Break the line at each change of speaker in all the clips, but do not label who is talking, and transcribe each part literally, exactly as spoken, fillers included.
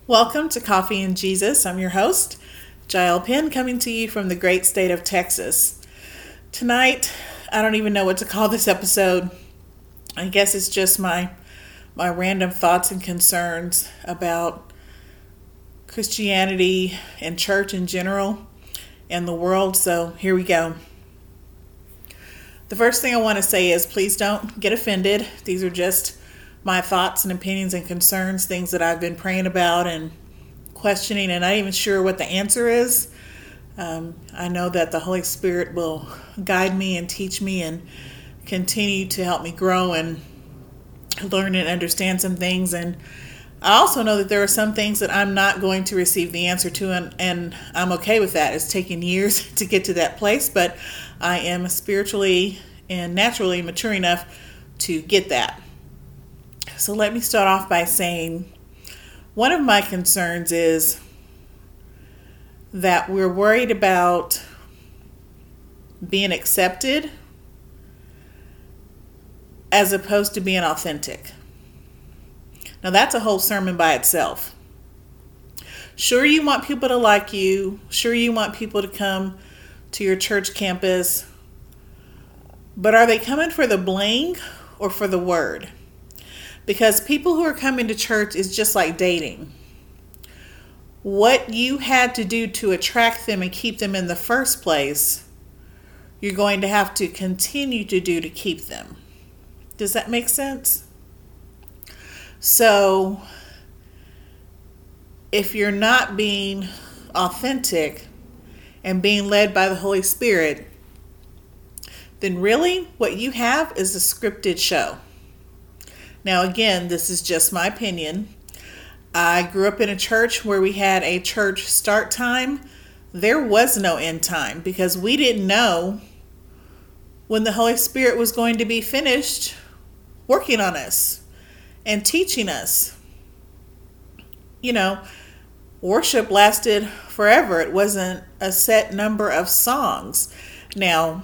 Welcome to Coffee and Jesus. I'm your host, Jael Penn, coming to you from the great state of Texas. Tonight, I don't even know what to call this episode. I guess it's just my my random thoughts and concerns about Christianity and church in general and the world. So here we go. The first thing I want to say is please don't get offended. These are just my thoughts and opinions and concerns, things that I've been praying about and questioning, and not even sure what the answer is. Um, I know that the Holy Spirit will guide me and teach me and continue to help me grow and learn and understand some things. And I also know that there are some things that I'm not going to receive the answer to, and, and I'm okay with that. It's taken years to get to that place, but I am spiritually and naturally mature enough to get that. So let me start off by saying one of my concerns is that we're worried about being accepted as opposed to being authentic. Now that's a whole sermon by itself. Sure, you want people to like you. Sure, you want people to come to your church campus. But are they coming for the bling or for the word? Because people who are coming to church is just like dating. What you had to do to attract them and keep them in the first place, you're going to have to continue to do to keep them. Does that make sense? So, if you're not being authentic and being led by the Holy Spirit, then really what you have is a scripted show. Now, again, this is just my opinion. I grew up in a church where we had a church start time. There was no end time because we didn't know when the Holy Spirit was going to be finished working on us and teaching us. You know, worship lasted forever. It wasn't a set number of songs. Now,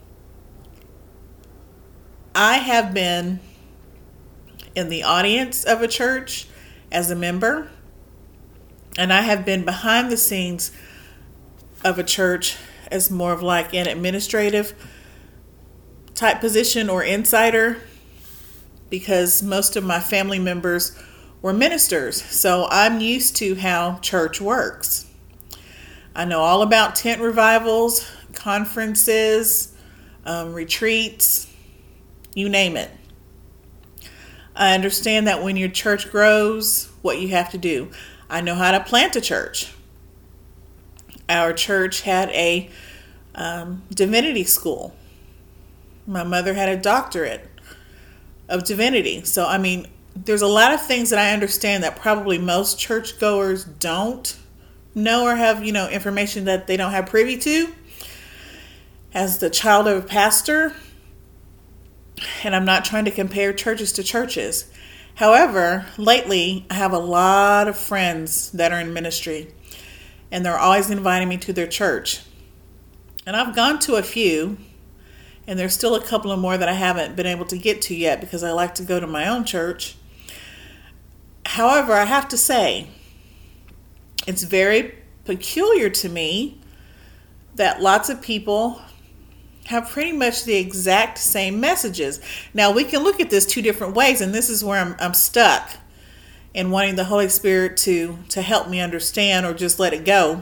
I have been in the audience of a church as a member, and I have been behind the scenes of a church as more of like an administrative type position or insider, because most of my family members were ministers. So I'm used to how church works. I know all about tent revivals, conferences, um, retreats, you name it. I understand that when your church grows, what you have to do. I know how to plant a church. Our church had a um, divinity school. My mother had a doctorate of divinity. So, I mean, there's a lot of things that I understand that probably most churchgoers don't know or have, you know, information that they don't have privy to. As the child of a pastor, and I'm not trying to compare churches to churches. However, lately I have a lot of friends that are in ministry, and they're always inviting me to their church. And I've gone to a few, and there's still a couple of more that I haven't been able to get to yet because I like to go to my own church. However, I have to say, it's very peculiar to me that lots of people have pretty much the exact same messages. Now, we can look at this two different ways, and this is where I'm, I'm stuck in wanting the Holy Spirit to, to help me understand or just let it go.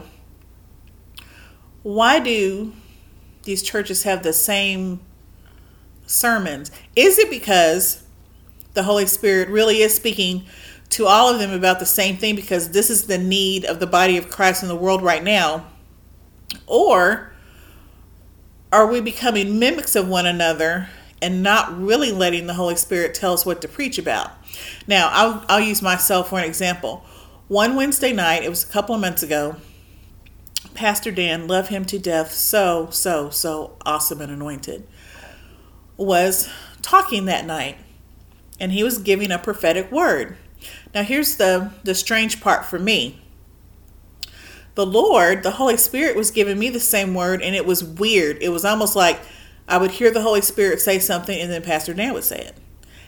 Why do these churches have the same sermons? Is it because the Holy Spirit really is speaking to all of them about the same thing because this is the need of the body of Christ in the world right now? Or are we becoming mimics of one another and not really letting the Holy Spirit tell us what to preach about? Now, I'll, I'll use myself for an example. One Wednesday night, it was a couple of months ago, Pastor Dan, love him to death, so, so, so awesome and anointed, was talking that night. And he was giving a prophetic word. Now, here's the, the strange part for me. The Lord, the Holy Spirit, was giving me the same word, and it was weird. It was almost like I would hear the Holy Spirit say something, and then Pastor Dan would say it.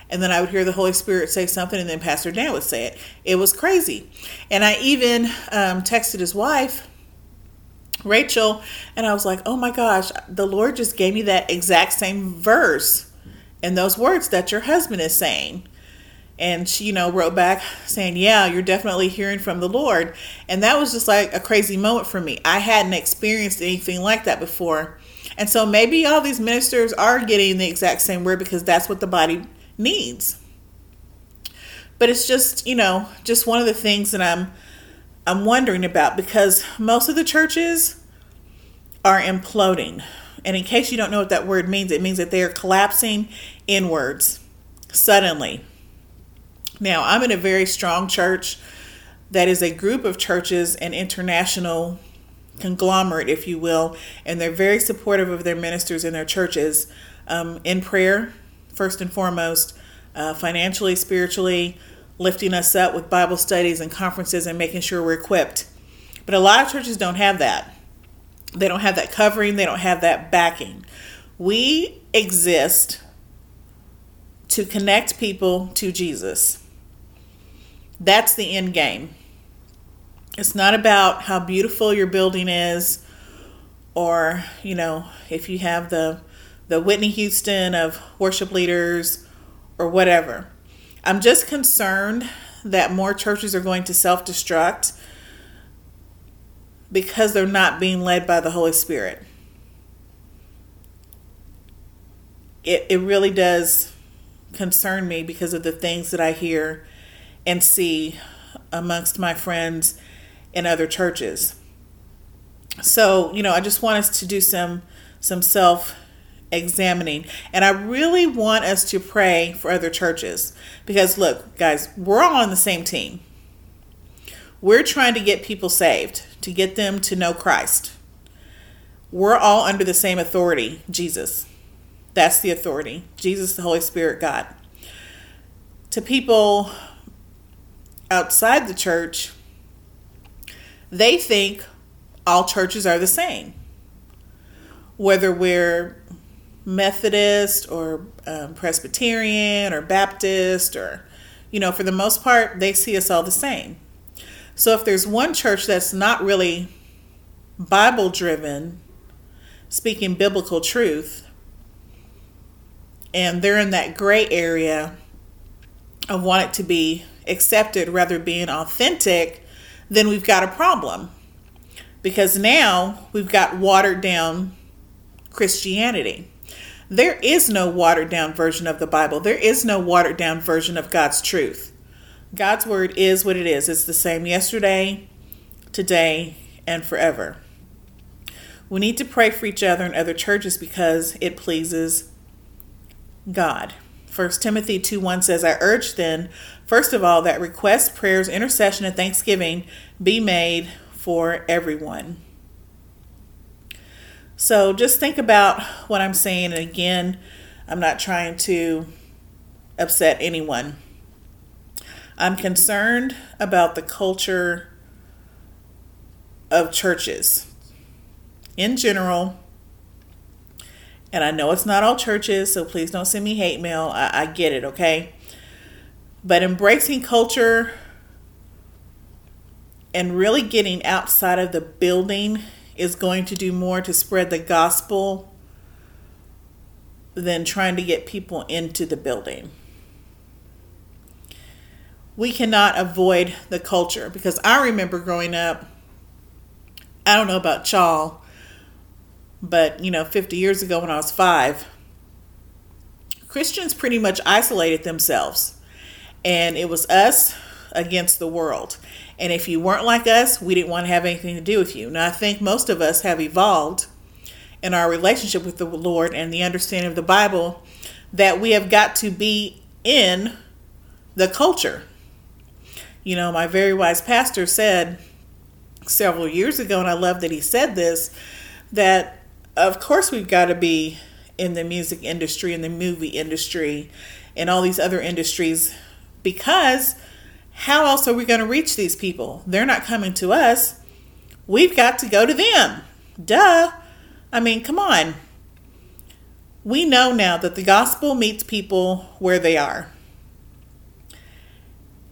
And then I would hear the Holy Spirit say something, and then Pastor Dan would say it. It was crazy. And I even um, texted his wife, Rachel, and I was like, oh my gosh, the Lord just gave me that exact same verse and those words that your husband is saying. And she, you know, wrote back saying, yeah, you're definitely hearing from the Lord. And that was just like a crazy moment for me. I hadn't experienced anything like that before. And so maybe all these ministers are getting the exact same word because that's what the body needs. But it's just, you know, just one of the things that I'm I'm wondering about, because most of the churches are imploding. And in case you don't know what that word means, it means that they are collapsing inwards suddenly. Now, I'm in a very strong church that is a group of churches, an international conglomerate, if you will, and they're very supportive of their ministers and their churches um, in prayer, first and foremost, uh, financially, spiritually, lifting us up with Bible studies and conferences and making sure we're equipped. But a lot of churches don't have that. They don't have that covering. They don't have that backing. We exist to connect people to Jesus. That's the end game. It's not about how beautiful your building is, or, you know, if you have the the Whitney Houston of worship leaders or whatever. I'm just concerned that more churches are going to self-destruct because they're not being led by the Holy Spirit. It it really does concern me because of the things that I hear and see amongst my friends in other churches. So, you know, I just want us to do some some self-examining. And I really want us to pray for other churches. Because look, guys, we're all on the same team. We're trying to get people saved, to get them to know Christ. We're all under the same authority, Jesus. That's the authority. Jesus, the Holy Spirit, God. To people outside the church, they think all churches are the same. Whether we're Methodist or um, Presbyterian or Baptist, or, you know, for the most part, they see us all the same. So if there's one church that's not really Bible driven, speaking biblical truth, and they're in that gray area of want it to be accepted rather being authentic, then we've got a problem. Because now we've got watered down Christianity. There is no watered down version of the Bible. There is no watered down version of God's truth. God's word is what it is. It's the same yesterday, today, and forever. We need to pray for each other and other churches because it pleases God. First Timothy two one says, I urge then, first of all, that requests, prayers, intercession, and thanksgiving be made for everyone. So just think about what I'm saying. And again, I'm not trying to upset anyone. I'm concerned about the culture of churches in general. And I know it's not all churches, so please don't send me hate mail. I, I get it, okay? But embracing culture and really getting outside of the building is going to do more to spread the gospel than trying to get people into the building. We cannot avoid the culture, because I remember growing up, I don't know about y'all, but, you know, fifty years ago when I was five, Christians pretty much isolated themselves. And it was us against the world. And if you weren't like us, we didn't want to have anything to do with you. Now, I think most of us have evolved in our relationship with the Lord and the understanding of the Bible that we have got to be in the culture. You know, my very wise pastor said several years ago, and I love that he said this, that of course we've got to be in the music industry, in the movie industry, and all these other industries, because how else are we going to reach these people? They're not coming to us. We've got to go to them. Duh. I mean, come on. We know now that the gospel meets people where they are.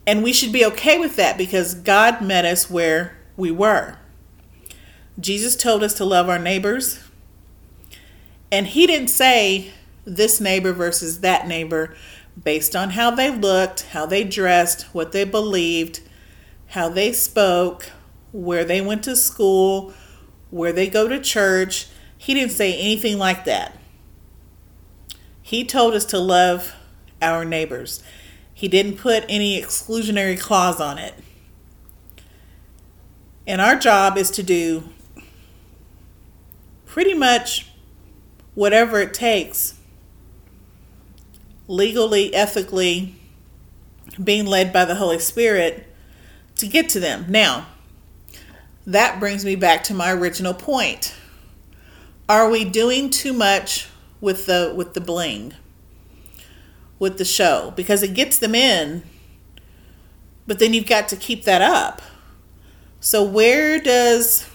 And we should be okay with that because God met us where we were. Jesus told us to love our neighbors. And he didn't say this neighbor versus that neighbor based on how they looked, how they dressed, what they believed, how they spoke, where they went to school, where they go to church. He didn't say anything like that. He told us to love our neighbors. He didn't put any exclusionary clause on it. And our job is to do pretty much whatever it takes, legally, ethically, being led by the Holy Spirit to get to them. Now, that brings me back to my original point. Are we doing too much with the with the bling, with the show? Because it gets them in, but then you've got to keep that up. So where does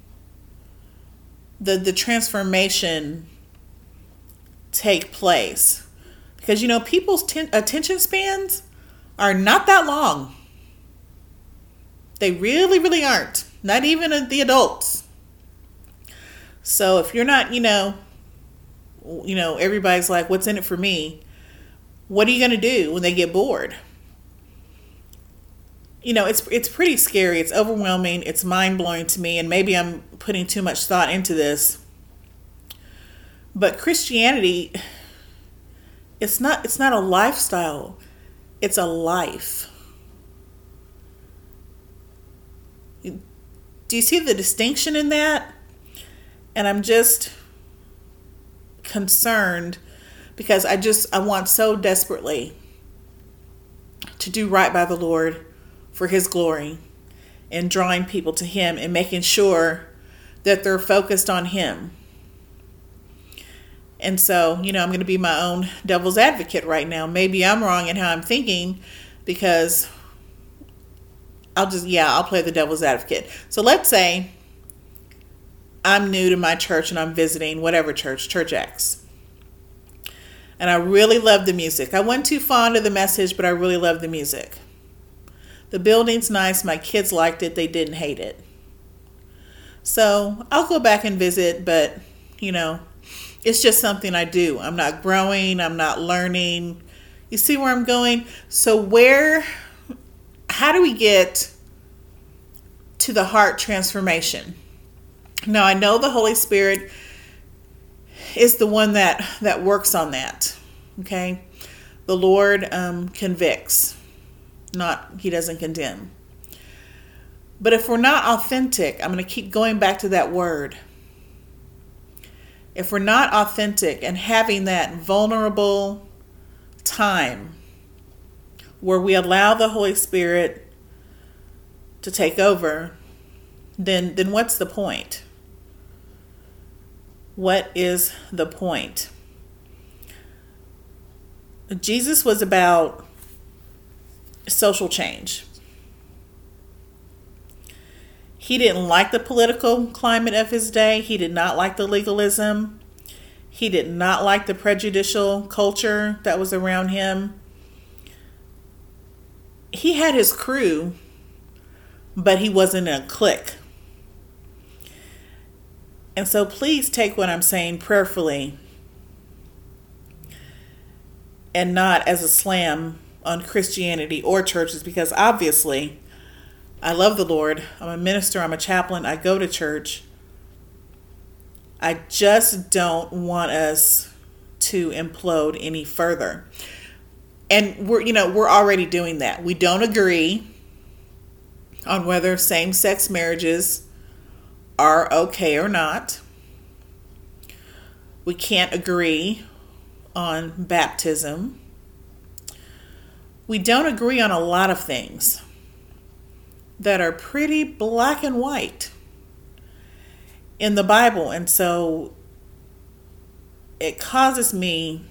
the the transformation take place? Because, you know, people's ten, attention spans are not that long. They really, really aren't. Not even the adults. So if you're not, you know, you know, everybody's like, what's in it for me? What are you going to do when they get bored? You know, it's it's pretty scary. It's overwhelming. It's mind-blowing to me. And maybe I'm putting too much thought into this. But Christianity, it's not it's not a lifestyle. It's a life. Do you see the distinction in that? And I'm just concerned because I just, I want so desperately to do right by the Lord for his glory and drawing people to him and making sure that they're focused on him. And so, you know, I'm going to be my own devil's advocate right now. Maybe I'm wrong in how I'm thinking because I'll just, yeah, I'll play the devil's advocate. So let's say I'm new to my church and I'm visiting whatever church, Church X. And I really love the music. I wasn't too fond of the message, but I really love the music. The building's nice. My kids liked it. They didn't hate it. So I'll go back and visit, but, you know, it's just something I do. I'm not growing. I'm not learning. You see where I'm going? So where, how do we get to the heart transformation? Now, I know the Holy Spirit is the one that, that works on that, okay? The Lord um, convicts, not, he doesn't condemn. But if we're not authentic, I'm going to keep going back to that word. If we're not authentic and having that vulnerable time where we allow the Holy Spirit to take over, then, then what's the point? What is the point? Jesus was about social change. He didn't like the political climate of his day. He did not like the legalism. He did not like the prejudicial culture that was around him. He had his crew, but he wasn't in a clique. And so please take what I'm saying prayerfully and not as a slam on Christianity or churches, because obviously I love the Lord. I'm a minister. I'm a chaplain. I go to church. I just don't want us to implode any further. And we're, you know, we're already doing that. We don't agree on whether same-sex marriages are okay or not. We can't agree on baptism. We don't agree on a lot of things that are pretty black and white in the Bible. And so it causes me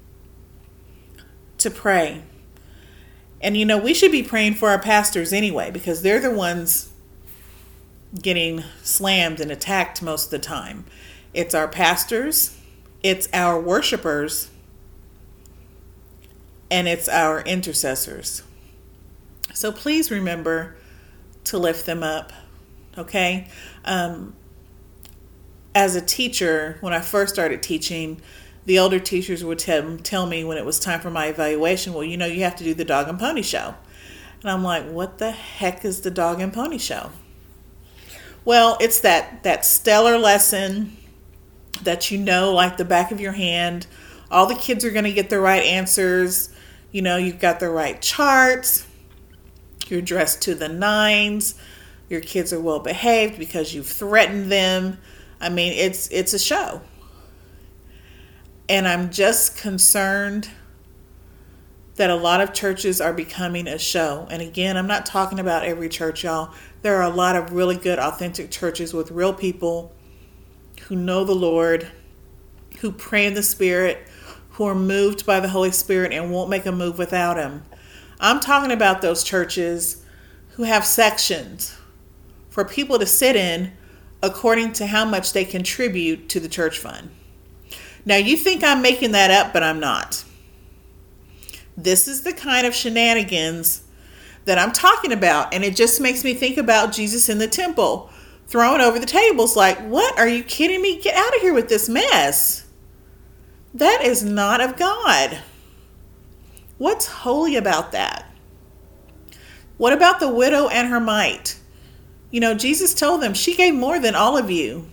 to pray. And, you know, we should be praying for our pastors anyway, because they're the ones getting slammed and attacked most of the time. It's our pastors, it's our worshipers, and it's our intercessors. So please remember to lift them up, okay? Um, as a teacher, when I first started teaching, the older teachers would tell, tell me when it was time for my evaluation, well, you know, you have to do the dog and pony show. And I'm like, what the heck is the dog and pony show? Well, it's that, that stellar lesson that you know like the back of your hand. All the kids are going to get the right answers. You know, you've got the right charts. You're dressed to the nines. Your kids are well behaved because you've threatened them. I mean, it's it's a show. And I'm just concerned that a lot of churches are becoming a show. And again, I'm not talking about every church, y'all. There are a lot of really good, authentic churches with real people who know the Lord, who pray in the Spirit, who are moved by the Holy Spirit and won't make a move without Him. I'm talking about those churches who have sections for people to sit in according to how much they contribute to the church fund. Now, you think I'm making that up, but I'm not. This is the kind of shenanigans that I'm talking about, and it just makes me think about Jesus in the temple, throwing over the tables like, what? Are you kidding me? Get out of here with this mess. That is not of God. What's holy about that? What about the widow and her mite? You know, Jesus told them she gave more than all of you.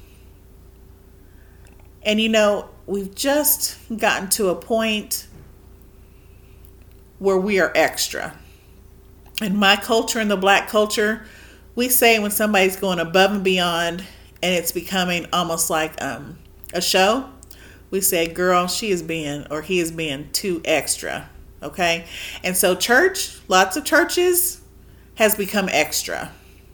And you know, we've just gotten to a point where we are extra. In my culture, in the black culture, we say when somebody's going above and beyond and it's becoming almost like um, a show, we say, girl, she is being, or he is being too extra. Okay? And so church, lots of churches has become extra.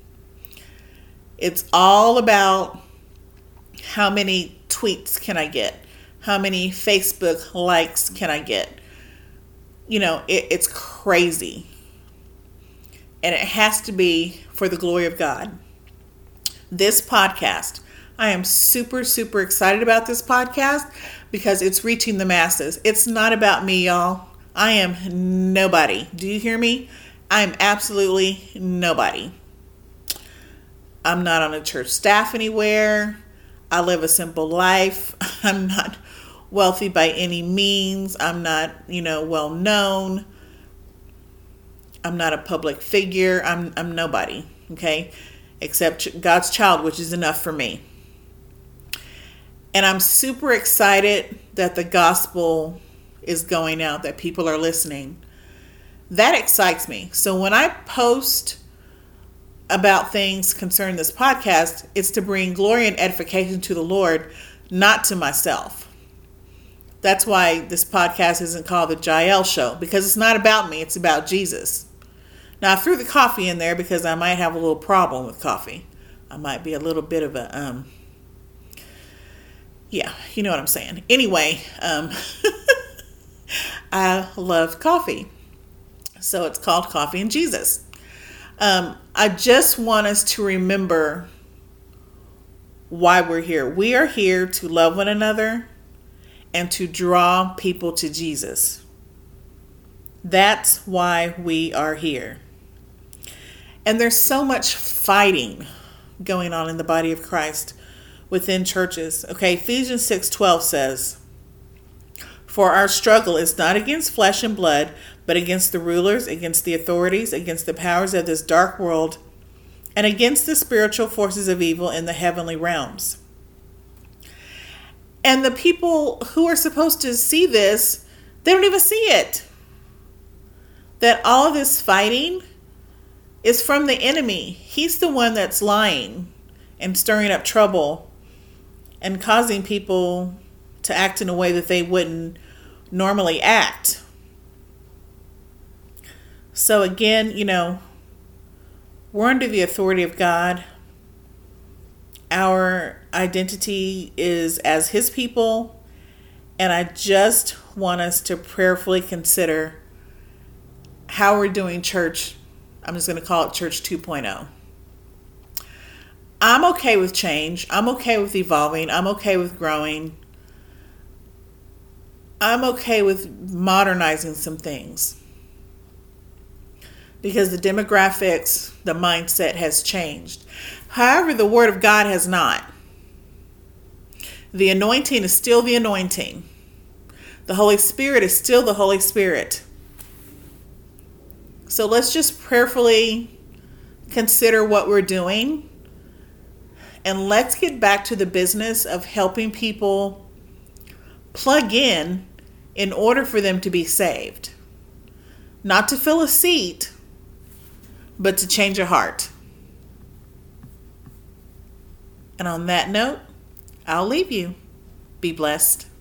It's all about how many tweets can I get? How many Facebook likes can I get? You know, it, it's crazy. And it has to be for the glory of God. This podcast, I am super, super excited about this podcast because it's reaching the masses. It's not about me, y'all. I am nobody. Do you hear me? I'm absolutely nobody. I'm not on a church staff anywhere. I live a simple life. I'm not wealthy by any means. I'm not, you know, well known. I'm not a public figure. I'm I'm nobody, okay? Except God's child, which is enough for me. And I'm super excited that the gospel is going out, that people are listening. That excites me. So when I post about things concerning this podcast, it's to bring glory and edification to the Lord, not to myself. That's why this podcast isn't called the Jael Show, because it's not about me, it's about Jesus. Now, I threw the coffee in there because I might have a little problem with coffee. I might be a little bit of a, um, yeah, you know what I'm saying. Anyway, um, I love coffee. So it's called Coffee and Jesus. Um, I just want us to remember why we're here. We are here to love one another and to draw people to Jesus. That's why we are here. And there's so much fighting going on in the body of Christ within churches. Okay, Ephesians six twelve says, "For our struggle is not against flesh and blood, but against the rulers, against the authorities, against the powers of this dark world, and against the spiritual forces of evil in the heavenly realms." And the people who are supposed to see this, they don't even see it. That all of this fighting is from the enemy. He's the one that's lying and stirring up trouble and causing people to act in a way that they wouldn't normally act. So again, you know, we're under the authority of God. Our identity is as His people. And I just want us to prayerfully consider how we're doing church. I'm just going to call it Church two point oh. I'm okay with change. I'm okay with evolving. I'm okay with growing. I'm okay with modernizing some things. because the demographics, the mindset has changed. However, the Word of God has not. The anointing is still the anointing. The Holy Spirit is still the Holy Spirit. So let's just prayerfully consider what we're doing, and let's get back to the business of helping people plug in in order for them to be saved. Not to fill a seat, but to change a heart. And on that note, I'll leave you. Be blessed.